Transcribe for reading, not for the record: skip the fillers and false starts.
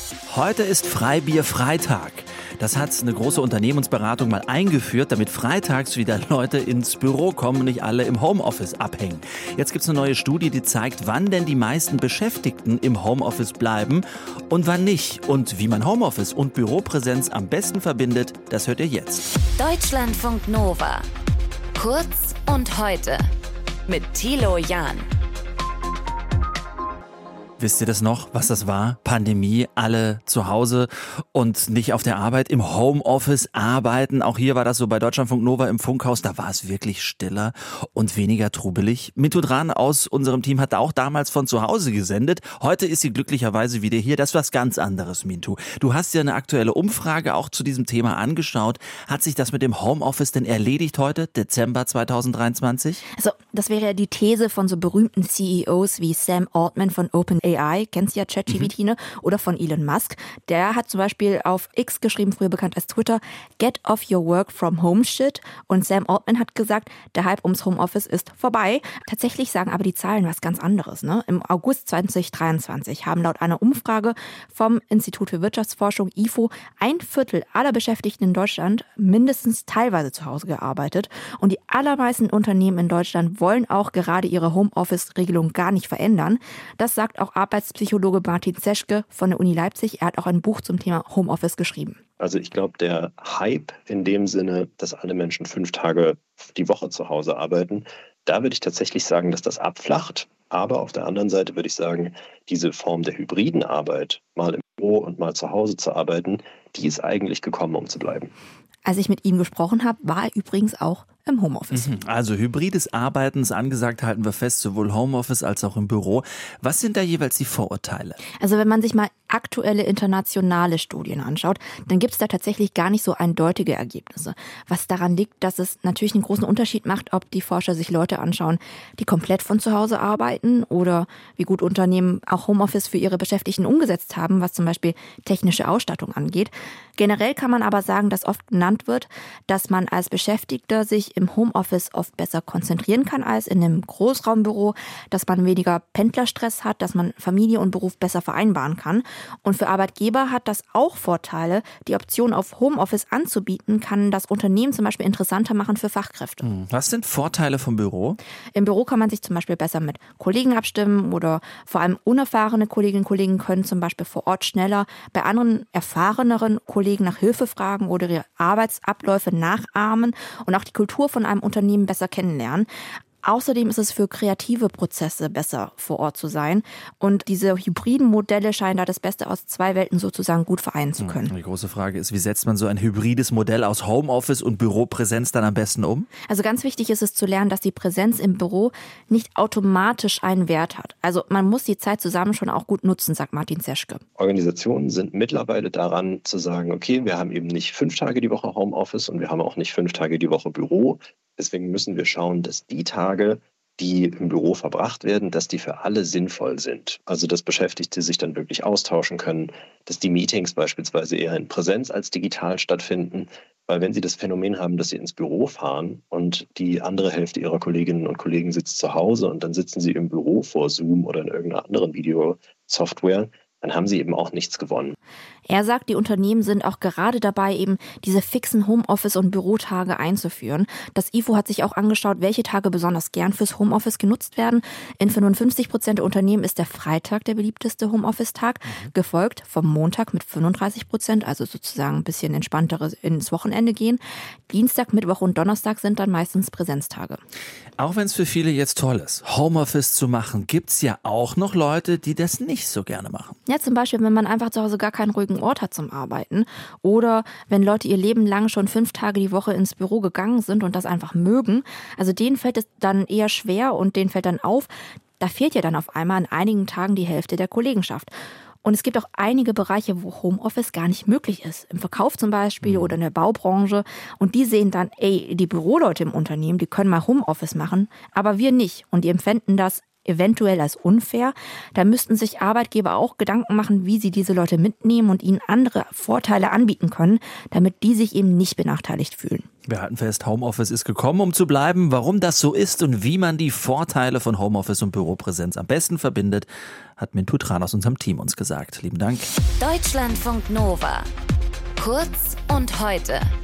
Heute ist Freibier-Freitag. Das hat eine große Unternehmensberatung mal eingeführt, damit freitags wieder Leute ins Büro kommen und nicht alle im Homeoffice abhängen. Jetzt gibt es eine neue Studie, die zeigt, wann denn die meisten Beschäftigten im Homeoffice bleiben und wann nicht. Und wie man Homeoffice und Büropräsenz am besten verbindet, das hört ihr jetzt. Deutschlandfunk Nova. Kurz und heute. Mit Thilo Jahn. Wisst ihr das noch, was das war? Pandemie, alle zu Hause und nicht auf der Arbeit, im Homeoffice arbeiten. Auch hier war das so bei Deutschlandfunk Nova im Funkhaus, da war es wirklich stiller und weniger trubelig. Mintu Dran aus unserem Team hat auch damals von zu Hause gesendet. Heute ist sie glücklicherweise wieder hier. Das ist was ganz anderes, Mintu. Du hast ja eine aktuelle Umfrage auch zu diesem Thema angeschaut. Hat sich das mit dem Homeoffice denn erledigt heute, Dezember 2023? Also, das wäre ja die These von so berühmten CEOs wie Sam Altman von OpenAI, kennst du ja ChatGPT, ne? Oder von Elon Musk. Der hat zum Beispiel auf X geschrieben, früher bekannt als Twitter, get off your work from home shit. Und Sam Altman hat gesagt, der Hype ums Homeoffice ist vorbei. Tatsächlich sagen aber die Zahlen was ganz anderes, ne? Im August 2023 haben laut einer Umfrage vom Institut für Wirtschaftsforschung IFO 1/4 aller Beschäftigten in Deutschland mindestens teilweise zu Hause gearbeitet. Und die allermeisten Unternehmen in Deutschland wollen auch gerade ihre Homeoffice-Regelung gar nicht verändern. Das sagt auch Arbeitspsychologe Martin Zeschke von der Uni Leipzig. Er hat auch ein Buch zum Thema Homeoffice geschrieben. Also ich glaube, der Hype in dem Sinne, dass alle Menschen 5 Tage die Woche zu Hause arbeiten, da würde ich tatsächlich sagen, dass das abflacht. Aber auf der anderen Seite würde ich sagen, diese Form der hybriden Arbeit, mal im Büro und mal zu Hause zu arbeiten, die ist eigentlich gekommen, um zu bleiben. Als ich mit ihm gesprochen habe, war er übrigens auch im Homeoffice. Also hybrides Arbeiten ist angesagt, halten wir fest, sowohl Homeoffice als auch im Büro. Was sind da jeweils die Vorurteile? Also wenn man sich mal aktuelle internationale Studien anschaut, dann gibt es da tatsächlich gar nicht so eindeutige Ergebnisse. Was daran liegt, dass es natürlich einen großen Unterschied macht, ob die Forscher sich Leute anschauen, die komplett von zu Hause arbeiten oder wie gut Unternehmen auch Homeoffice für ihre Beschäftigten umgesetzt haben, was zum Beispiel technische Ausstattung angeht. Generell kann man aber sagen, dass oft genannt wird, dass man als Beschäftigter sich im Homeoffice oft besser konzentrieren kann als in einem Großraumbüro, dass man weniger Pendlerstress hat, dass man Familie und Beruf besser vereinbaren kann. Und für Arbeitgeber hat das auch Vorteile. Die Option auf Homeoffice anzubieten, kann das Unternehmen zum Beispiel interessanter machen für Fachkräfte. Was sind Vorteile vom Büro? Im Büro kann man sich zum Beispiel besser mit Kollegen abstimmen oder vor allem unerfahrene Kolleginnen und Kollegen können zum Beispiel vor Ort schneller bei anderen erfahreneren Kollegen nach Hilfe fragen oder ihre Arbeitsabläufe nachahmen und auch die Kultur von einem Unternehmen besser kennenlernen. Außerdem ist es für kreative Prozesse besser, vor Ort zu sein. Und diese hybriden Modelle scheinen da das Beste aus 2 Welten sozusagen gut vereinen zu können. Die große Frage ist, wie setzt man so ein hybrides Modell aus Homeoffice und Büropräsenz dann am besten um? Also ganz wichtig ist es zu lernen, dass die Präsenz im Büro nicht automatisch einen Wert hat. Also man muss die Zeit zusammen schon auch gut nutzen, sagt Martin Zeschke. Organisationen sind mittlerweile daran zu sagen, okay, wir haben eben nicht 5 Tage die Woche Homeoffice und wir haben auch nicht 5 Tage die Woche Büro. Deswegen müssen wir schauen, dass die Tage, die im Büro verbracht werden, dass die für alle sinnvoll sind. Also dass Beschäftigte sich dann wirklich austauschen können, dass die Meetings beispielsweise eher in Präsenz als digital stattfinden. Weil wenn sie das Phänomen haben, dass sie ins Büro fahren und die andere Hälfte ihrer Kolleginnen und Kollegen sitzt zu Hause und dann sitzen sie im Büro vor Zoom oder in irgendeiner anderen Videosoftware, dann haben sie eben auch nichts gewonnen. Er sagt, die Unternehmen sind auch gerade dabei, eben diese fixen Homeoffice- und Bürotage einzuführen. Das IFO hat sich auch angeschaut, welche Tage besonders gern fürs Homeoffice genutzt werden. In 55% der Unternehmen ist der Freitag der beliebteste Homeoffice-Tag, gefolgt vom Montag mit 35%, also sozusagen ein bisschen entspannteres ins Wochenende gehen. Dienstag, Mittwoch und Donnerstag sind dann meistens Präsenztage. Auch wenn es für viele jetzt toll ist, Homeoffice zu machen, gibt es ja auch noch Leute, die das nicht so gerne machen. Ja, zum Beispiel, wenn man einfach zu Hause gar keinen ruhigen Ort hat zum Arbeiten oder wenn Leute ihr Leben lang schon 5 Tage die Woche ins Büro gegangen sind und das einfach mögen. Also denen fällt es dann eher schwer und denen fällt dann auf, da fehlt ja dann auf einmal an einigen Tagen die Hälfte der Kollegenschaft. Und es gibt auch einige Bereiche, wo Homeoffice gar nicht möglich ist. Im Verkauf zum Beispiel oder in der Baubranche. Und die sehen dann, die Büroleute im Unternehmen, die können mal Homeoffice machen, aber wir nicht. Und die empfinden das eventuell als unfair. Da müssten sich Arbeitgeber auch Gedanken machen, wie sie diese Leute mitnehmen und ihnen andere Vorteile anbieten können, damit die sich eben nicht benachteiligt fühlen. Wir halten fest, Homeoffice ist gekommen, um zu bleiben. Warum das so ist und wie man die Vorteile von Homeoffice und Büropräsenz am besten verbindet, hat Mintu Tran aus unserem Team uns gesagt. Lieben Dank. Deutschlandfunk Nova. Kurz und heute.